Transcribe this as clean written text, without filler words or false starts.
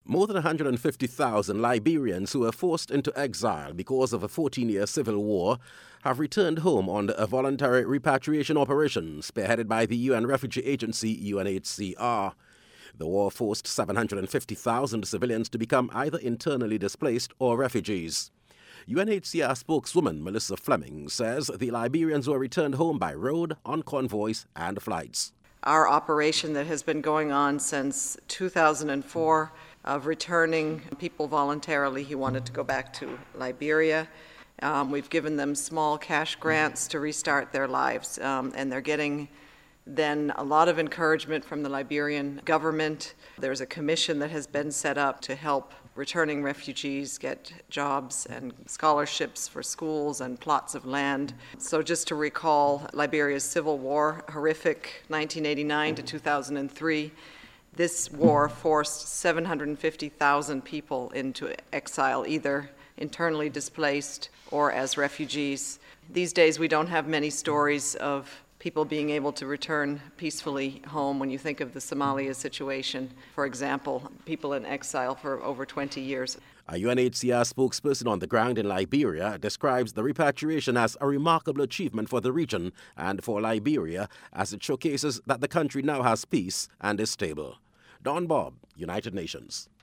More than 150,000 Liberians who were forced into exile because of a 14-year civil war have returned home under a voluntary repatriation operation spearheaded by the UN Refugee Agency UNHCR. The war forced 750,000 civilians to become either internally displaced or refugees. UNHCR spokeswoman Melissa Fleming says the Liberians were returned home by road, on convoys, and flights. Our operation that has been going on since 2004 of returning people voluntarily who wanted to go back to Liberia. We've given them small cash grants to restart their lives, and they're getting then a lot of encouragement from the Liberian government. There's a commission that has been set up to help returning refugees get jobs and scholarships for schools and plots of land. So just to recall Liberia's civil war, horrific 1989 to 2003, this war forced 750,000 people into exile, either internally displaced or as refugees. These days we don't have many stories of people being able to return peacefully home. When you think of the Somalia situation, for example, people in exile for over 20 years. A UNHCR spokesperson on the ground in Liberia describes the repatriation as a remarkable achievement for the region and for Liberia, as it showcases that the country now has peace and is stable. Don Bob, United Nations.